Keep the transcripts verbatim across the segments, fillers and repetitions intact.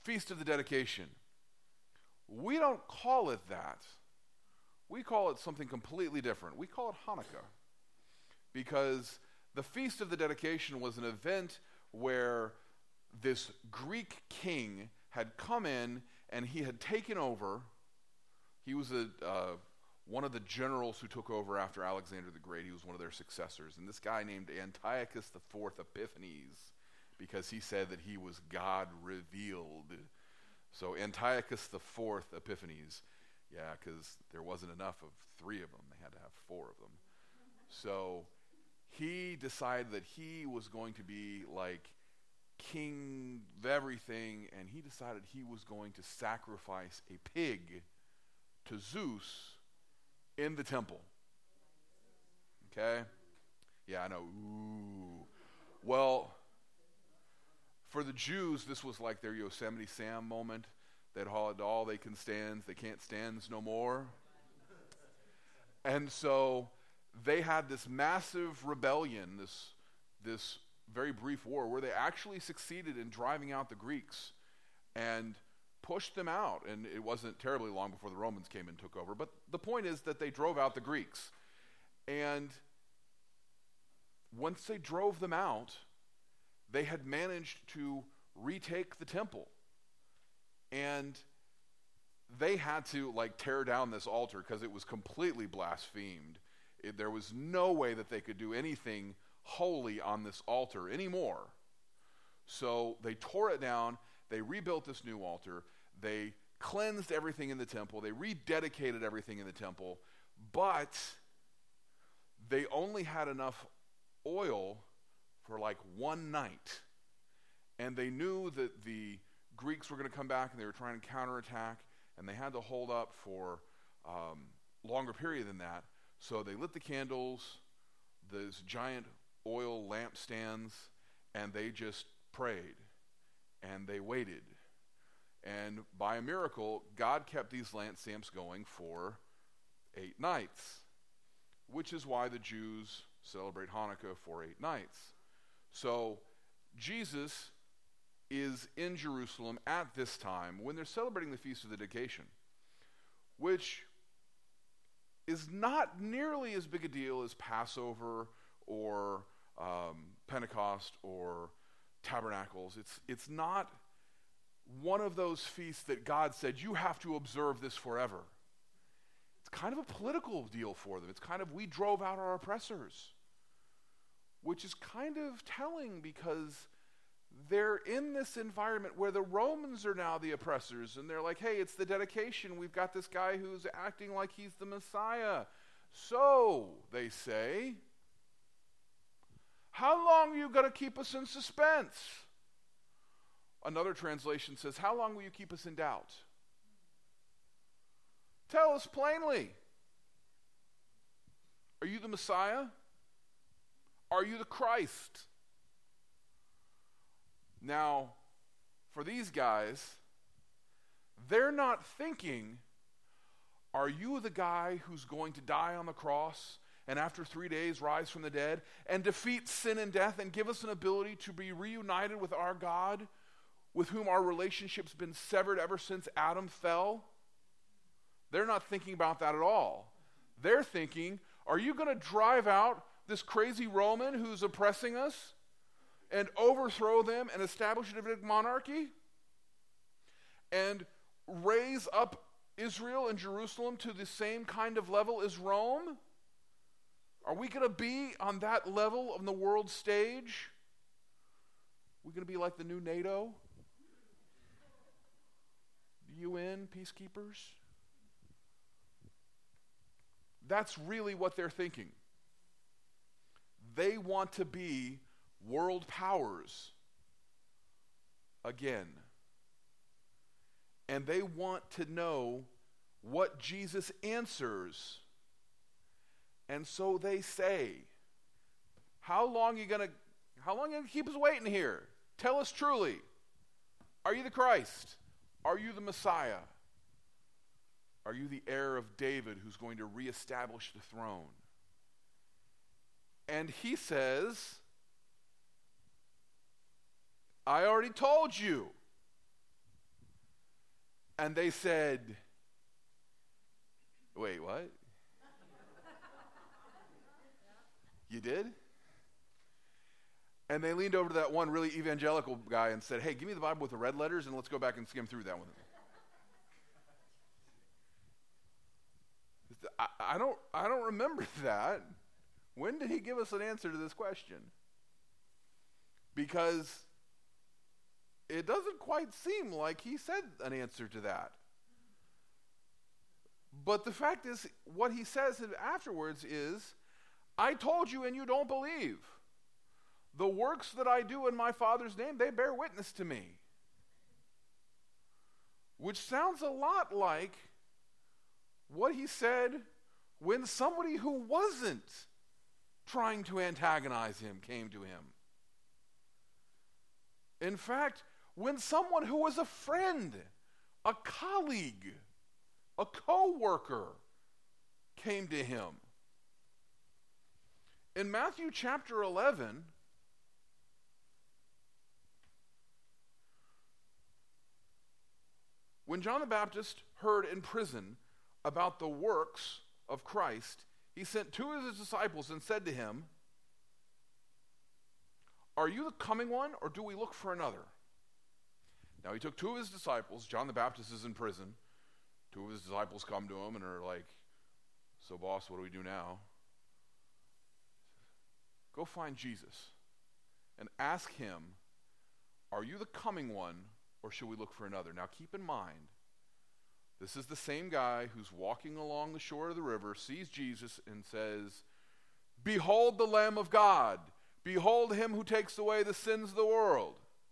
Feast of the Dedication. We don't call it that. We call it something completely different. We call it Hanukkah. Because the Feast of the Dedication was an event where this Greek king had come in and he had taken over. He was a, uh, one of the generals who took over after Alexander the Great. He was one of their successors. And this guy named Antiochus the Fourth Epiphanes, because he said that he was God revealed. So Antiochus the Fourth Epiphanes. Yeah, because there wasn't enough of three of them. They had to have four of them. So he decided that he was going to be like king of everything, and he decided he was going to sacrifice a pig to Zeus in the temple. Okay? Yeah, I know. Ooh. Well, for the Jews, this was like their Yosemite Sam moment. They'd hauled all they can stand, they can't stand no more. And so they had this massive rebellion, this, this very brief war, where they actually succeeded in driving out the Greeks and pushed them out. And it wasn't terribly long before the Romans came and took over. But the point is that they drove out the Greeks. And once they drove them out, they had managed to retake the temple. And they had to like tear down this altar because it was completely blasphemed. It, there was no way that they could do anything holy on this altar anymore. So they tore it down. They rebuilt this new altar. They cleansed everything in the temple. They rededicated everything in the temple. But they only had enough oil for like one night. And they knew that the Greeks were going to come back and they were trying to counterattack, and they had to hold up for um, longer period than that. So they lit the candles, those giant oil lampstands, and they just prayed and they waited. And by a miracle, God kept these lampstands going for eight nights, which is why the Jews celebrate Hanukkah for eight nights. So Jesus is in Jerusalem at this time when they're celebrating the Feast of the Dedication, which is not nearly as big a deal as Passover or um, Pentecost or Tabernacles. It's, it's not one of those feasts that God said, you have to observe this forever. It's kind of a political deal for them. It's kind of, we drove out our oppressors, which is kind of telling because they're in this environment where the Romans are now the oppressors, and they're like, hey, it's the dedication. We've got this guy who's acting like he's the Messiah. So, they say, how long are you going to keep us in suspense? Another translation says, how long will you keep us in doubt? Tell us plainly. Are you the Messiah? Are you the Christ? Now, for these guys, they're not thinking, are you the guy who's going to die on the cross and after three days rise from the dead and defeat sin and death and give us an ability to be reunited with our God, with whom our relationship's been severed ever since Adam fell? They're not thinking about that at all. They're thinking, are you going to drive out this crazy Roman who's oppressing us and overthrow them and establish a Davidic monarchy and raise up Israel and Jerusalem to the same kind of level as Rome? Are we going to be on that level on the world stage? Are we going to be like the new NATO? The U N peacekeepers? That's really what they're thinking. They want to be world powers again. And they want to know what Jesus answers. And so they say, how long are you gonna how long are you gonna keep us waiting here? Tell us truly. Are you the Christ? Are you the Messiah? Are you the heir of David who's going to reestablish the throne? And he says, I already told you. And they said, wait, what? You did? And they leaned over to that one really evangelical guy and said, hey, give me the Bible with the red letters and let's go back and skim through that one. I, I don't I don't remember that. When did he give us an answer to this question? Because it doesn't quite seem like he said an answer to that. But the fact is, what he says afterwards is, I told you and you don't believe. The works that I do in my Father's name, they bear witness to me. Which sounds a lot like what he said when somebody who wasn't trying to antagonize him came to him. In fact, when someone who was a friend, a colleague, a co-worker came to him. In Matthew chapter eleven, when John the Baptist heard in prison about the works of Christ, he sent two of his disciples and said to him, are you the coming one, or do we look for another? Now he took two of his disciples. John the Baptist is in prison. Two of his disciples come to him and are like, so boss, what do we do now? Go find Jesus and ask him, are you the coming one, or should we look for another? Now keep in mind, this is the same guy who's walking along the shore of the river, sees Jesus and says, behold the Lamb of God. Behold him who takes away the sins of the world.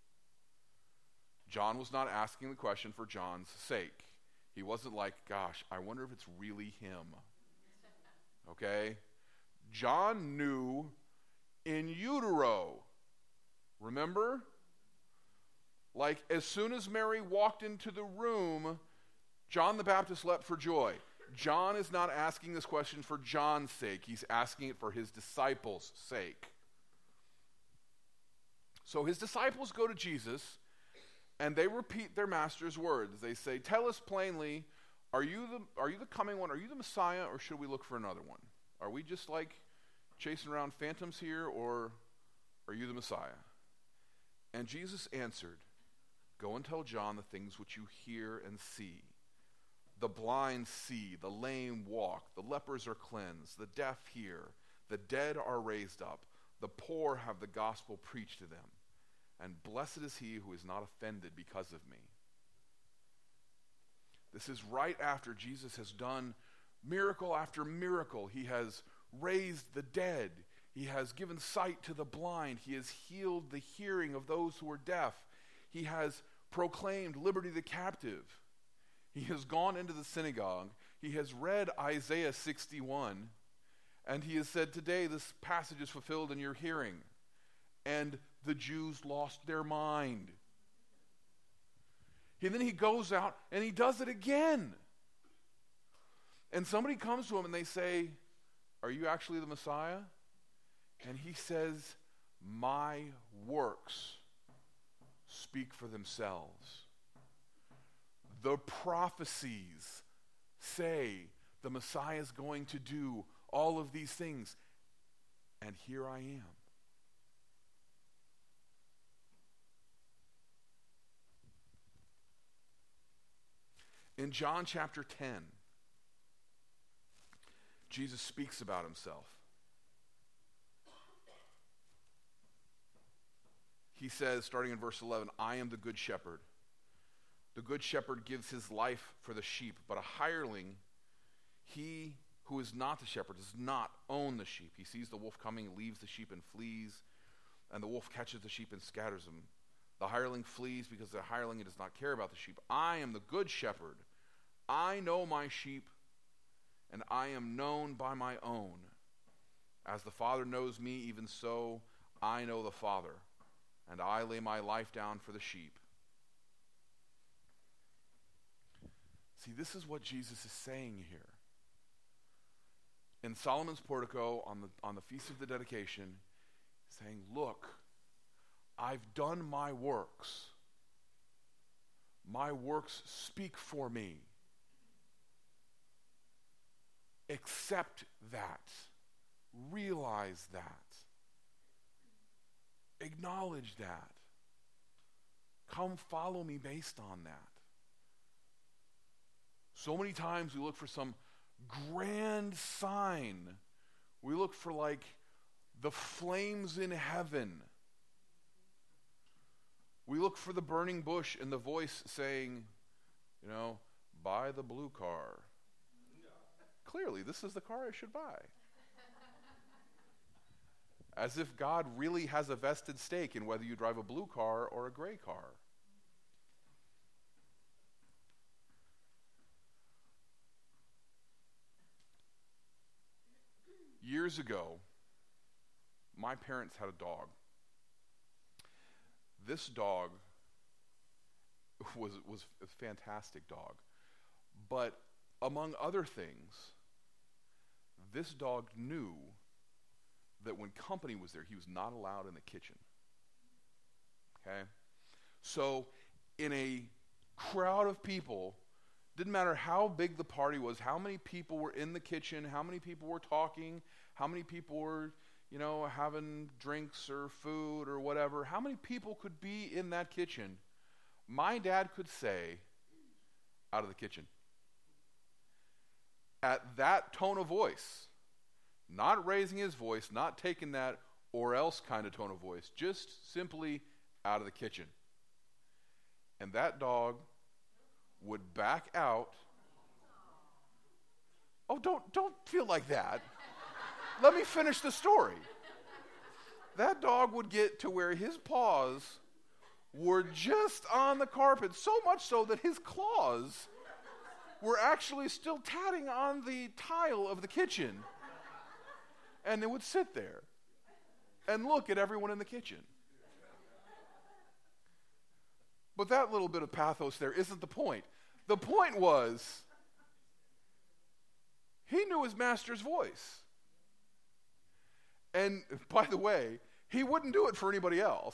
John was not asking the question for John's sake. He wasn't like, gosh, I wonder if it's really him. Okay? John knew in utero. Remember? Like, as soon as Mary walked into the room, John the Baptist leapt for joy. John is not asking this question for John's sake. He's asking it for his disciples' sake. So his disciples go to Jesus, and they repeat their master's words. They say, tell us plainly, are you the are you the coming one? Are you the Messiah, or should we look for another one? Are we just like chasing around phantoms here, or are you the Messiah? And Jesus answered, go and tell John the things which you hear and see. The blind see, the lame walk, the lepers are cleansed, the deaf hear, the dead are raised up, the poor have the gospel preached to them. And blessed is he who is not offended because of me. This is right after Jesus has done miracle after miracle. He has raised the dead. He has given sight to the blind. He has healed the hearing of those who are deaf. He has proclaimed liberty to the captive. He has gone into the synagogue. He has read Isaiah sixty-one. And he has said, today this passage is fulfilled in your hearing. And the Jews lost their mind. And then he goes out and he does it again. And somebody comes to him and they say, are you actually the Messiah? And he says, my works speak for themselves. The prophecies say the Messiah is going to do all of these things. And here I am. In John chapter ten, Jesus speaks about himself. He says, starting in verse eleven, I am the good shepherd. The good shepherd gives his life for the sheep, but a hireling, he who is not the shepherd, does not own the sheep. He sees the wolf coming, leaves the sheep and flees, and the wolf catches the sheep and scatters them. The hireling flees because the hireling does not care about the sheep. I am the good shepherd. I know my sheep, and I am known by my own. As the Father knows me, even so I know the Father, and I lay my life down for the sheep. See, this is what Jesus is saying here. In Solomon's portico on the, on the Feast of the Dedication, saying, look, I've done my works. my works speak for me. Accept that. Realize that. Acknowledge that. Come follow me based on that. So many times we look for some grand sign. We look for like the flames in heaven. We look for the burning bush and the voice saying, you know, buy the blue car. Clearly, this is the car I should buy. As if God really has a vested stake in whether you drive a blue car or a gray car. Years ago, my parents had a dog. This dog was, was a fantastic dog. But among other things, this dog knew that when company was there, he was not allowed in the kitchen. Okay? So in a crowd of people, didn't matter how big the party was, how many people were in the kitchen, how many people were talking, how many people were, you know, having drinks or food or whatever, how many people could be in that kitchen, my dad could say, out of the kitchen. At that tone of voice. Not raising his voice, not taking that or else kind of tone of voice, just simply out of the kitchen. And that dog would back out. Oh, don't don't feel like that. Let me finish the story. That dog would get to where his paws were just on the carpet, so much so that his claws were actually still tatting on the tile of the kitchen. And they would sit there and look at everyone in the kitchen. But that little bit of pathos there isn't the point. The point was, he knew his master's voice. And by the way, he wouldn't do it for anybody else.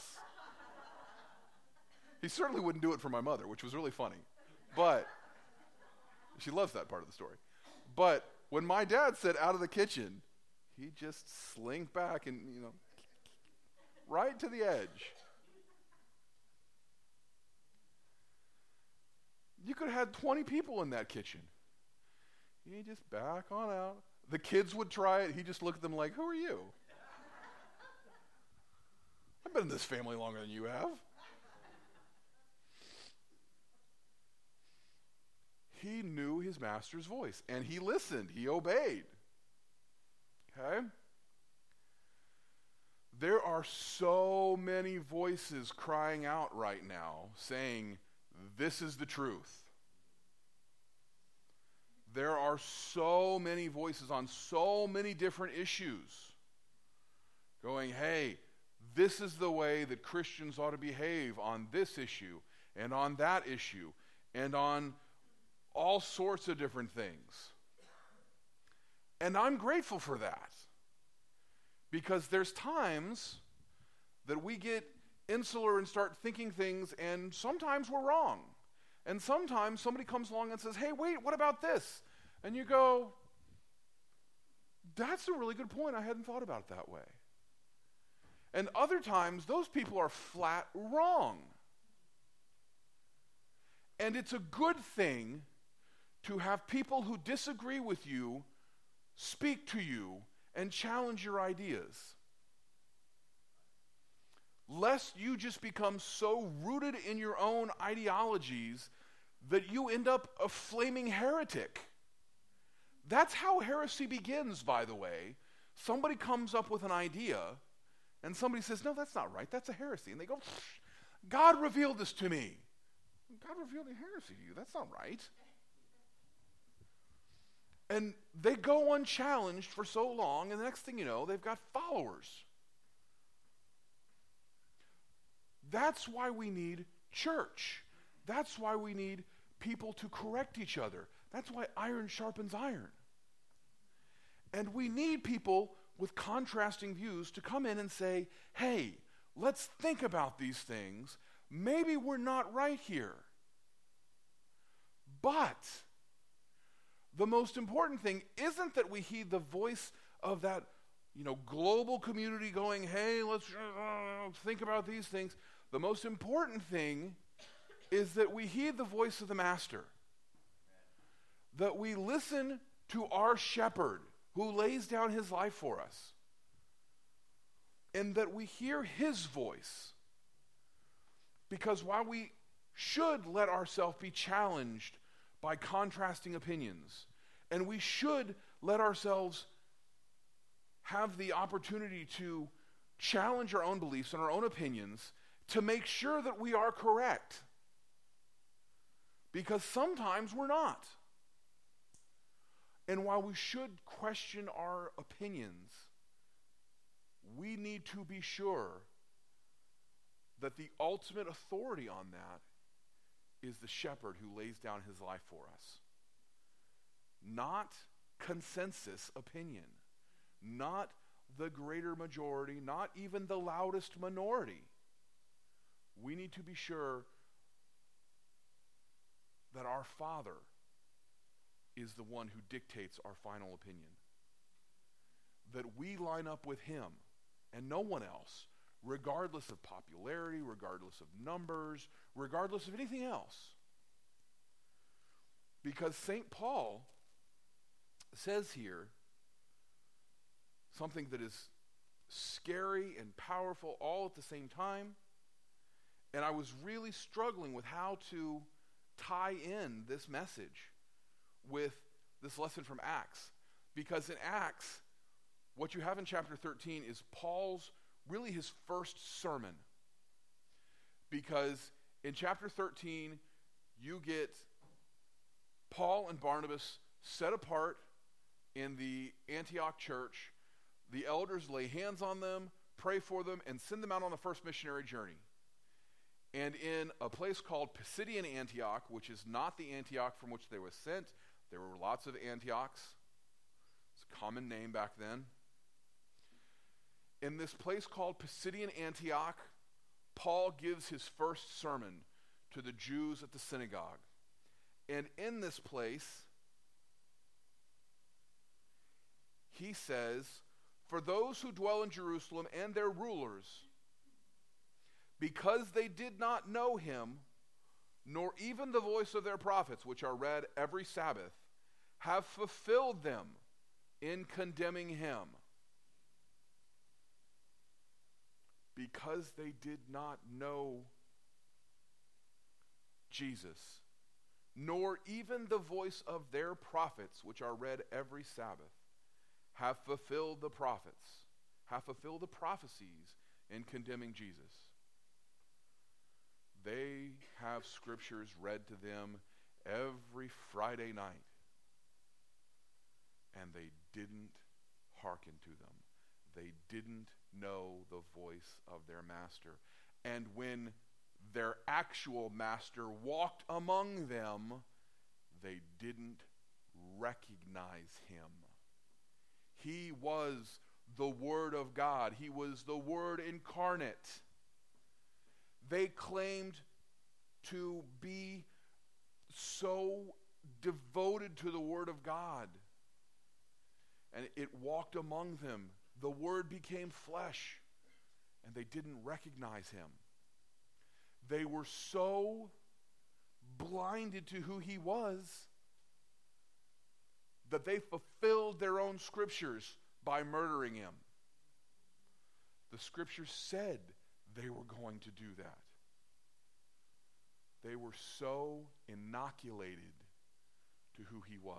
He certainly wouldn't do it for my mother, which was really funny. But she loves that part of the story. But when my dad said out of the kitchen, he just slinked back and, you know, right to the edge. You could have had twenty people in that kitchen. He just back on out. The kids would try it. He just looked at them like, who are you? I've been in this family longer than you have. He knew his master's voice, and he listened. He obeyed. Okay? There are so many voices crying out right now saying, this is the truth. There are so many voices on so many different issues going, hey, this is the way that Christians ought to behave on this issue and on that issue and on all sorts of different things. And I'm grateful for that. Because there's times that we get insular and start thinking things, and sometimes we're wrong. And sometimes somebody comes along and says, hey, wait, what about this? And you go, that's a really good point. I hadn't thought about it that way. And other times, those people are flat wrong. And it's a good thing to have people who disagree with you speak to you and challenge your ideas. Lest you just become so rooted in your own ideologies that you end up a flaming heretic. That's how heresy begins, by the way. Somebody comes up with an idea, and somebody says, no, that's not right, that's a heresy. And they go, God revealed this to me. God revealed a heresy to you, that's not right. And they go unchallenged for so long, and the next thing you know, they've got followers. That's why we need church. That's why we need people to correct each other. That's why iron sharpens iron. And we need people with contrasting views to come in and say, hey, let's think about these things. Maybe we're not right here. But the most important thing isn't that we heed the voice of that, you know, global community going, hey, let's uh, think about these things. The most important thing is that we heed the voice of the Master. That we listen to our shepherd who lays down his life for us. And that we hear his voice. Because while we should let ourselves be challenged by contrasting opinions, and we should let ourselves have the opportunity to challenge our own beliefs and our own opinions to make sure that we are correct. Because sometimes we're not. And while we should question our opinions, we need to be sure that the ultimate authority on that is the shepherd who lays down his life for us. Not consensus opinion. Not the greater majority, not even the loudest minority. We need to be sure that our Father is the one who dictates our final opinion. That we line up with him and no one else, regardless of popularity, regardless of numbers, regardless of anything else. Because Saint Paul says here something that is scary and powerful all at the same time. And I was really struggling with how to tie in this message with this lesson from Acts. Because in Acts, what you have in chapter thirteen is Paul's, really his first sermon. Because in chapter thirteen, you get Paul and Barnabas set apart in the Antioch church. The elders lay hands on them, pray for them, and send them out on the first missionary journey. And in a place called Pisidian Antioch, which is not the Antioch from which they were sent, there were lots of Antiochs. It's a common name back then. In this place called Pisidian Antioch, Paul gives his first sermon to the Jews at the synagogue. And in this place, he says, for those who dwell in Jerusalem and their rulers, because they did not know him, nor even the voice of their prophets, which are read every Sabbath, have fulfilled them in condemning him. Because they did not know Jesus, nor even the voice of their prophets, which are read every Sabbath, have fulfilled the prophets, have fulfilled the prophecies in condemning Jesus. They have scriptures read to them every Friday night, and they didn't hearken to them. They didn't know the voice of their master. And when their actual master walked among them, they didn't recognize him. He was the Word of God. He was the Word incarnate. They claimed to be so devoted to the Word of God. And it walked among them. The Word became flesh, and they didn't recognize him. They were so blinded to who he was that they fulfilled their own scriptures by murdering him. The scriptures said they were going to do that. They were so inoculated to who he was.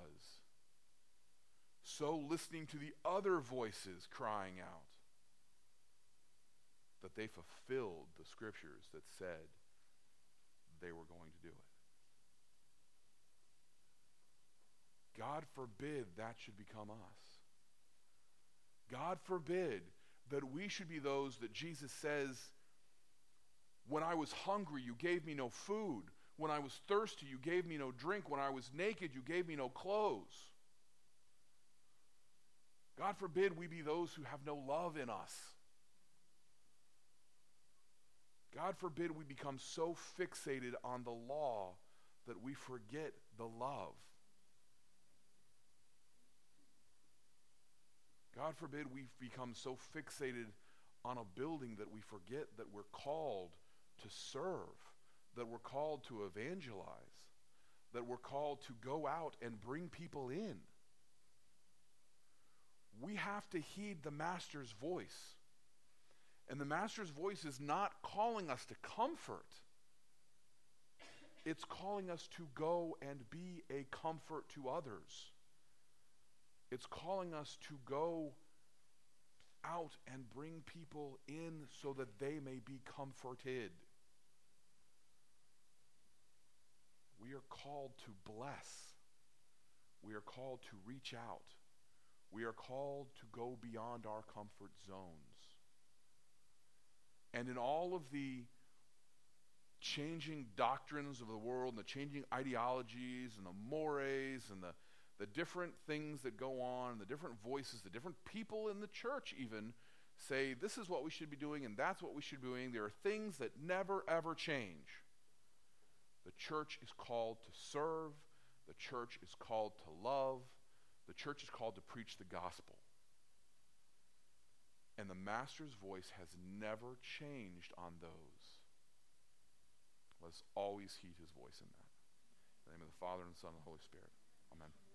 So listening to the other voices crying out that they fulfilled the scriptures that said they were going to do it. God forbid that should become us. God forbid that we should be those that Jesus says, when I was hungry, you gave me no food. When I was thirsty, you gave me no drink. When I was naked, you gave me no clothes. God forbid we be those who have no love in us. God forbid we become so fixated on the law that we forget the love. God forbid we become so fixated on a building that we forget that we're called to serve, that we're called to evangelize, that we're called to go out and bring people in. We have to heed the Master's voice. And the Master's voice is not calling us to comfort. It's calling us to go and be a comfort to others. It's calling us to go out and bring people in so that they may be comforted. We are called to bless. We are called to reach out. We are called to go beyond our comfort zones. And in all of the changing doctrines of the world and the changing ideologies and the mores and the, the different things that go on, and the different voices, the different people in the church even say this is what we should be doing and that's what we should be doing. There are things that never ever change. The church is called to serve. The church is called to love. The church is called to preach the gospel. And the Master's voice has never changed on those. Let's always heed his voice in that. In the name of the Father, and the Son, and the Holy Spirit. Amen.